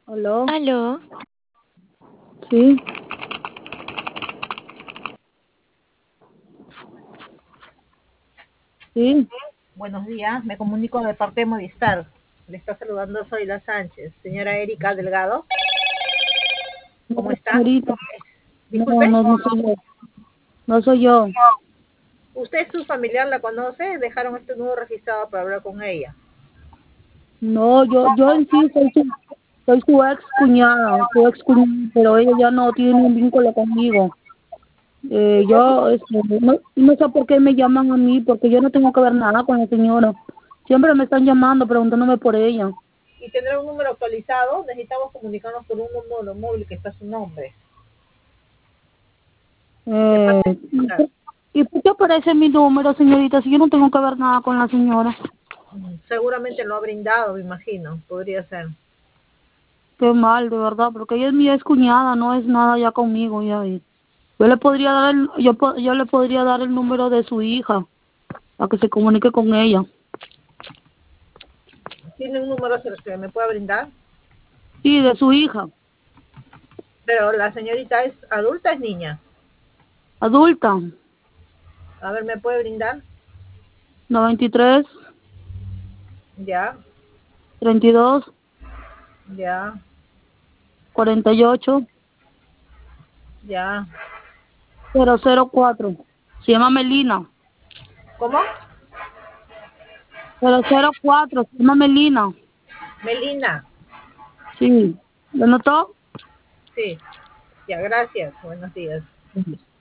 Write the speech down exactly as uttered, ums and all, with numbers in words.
¿Aló? ¿Aló? Sí. Sí. Buenos días, me comunico de parte de Movistar. Le está saludando Zoila Sánchez. Señora Erika Delgado, ¿cómo No, está? señorita. No, Disculpe, no, no soy yo. No soy yo. ¿usted, su familiar, la conoce? Dejaron este nuevo registrado para hablar con ella. No, yo, yo en sí soy su, soy su ex cuñada, su ex cuñada, pero ella ya no tiene un vínculo conmigo. Eh, yo, este, no, no sé por qué me llaman a mí, porque yo no tengo que ver nada con la señora. Siempre me están llamando, preguntándome por ella. Y tendrá un número actualizado. Necesitamos comunicarnos por un número móvil que está a su nombre. De Eh, parte de ¿y Movistar. por y por qué aparece mi número, señorita, si yo no tengo que ver nada con la señora? Mm, Seguramente lo ha brindado, me imagino. Podría ser. Qué mal, de verdad, porque ella es mi ex cuñada, no es nada ya conmigo, ya. y Yo le podría dar el, yo, po- yo le podría dar el número de su hija, para que se comunique con ella. ¿Tiene un número que me pueda brindar? Sí, de su hija, Pero la señorita es adulta, es niña. adulta, A ver, ¿me puede brindar? noventa y tres, Ya, treinta y dos, ya, cuarenta y ocho, ya. cero cero cuatro. Se llama Melina. ¿Cómo? cero cero cuatro, se llama Melina. Melina. Sí. ¿Lo notó? Sí. Ya, gracias. Buenos días.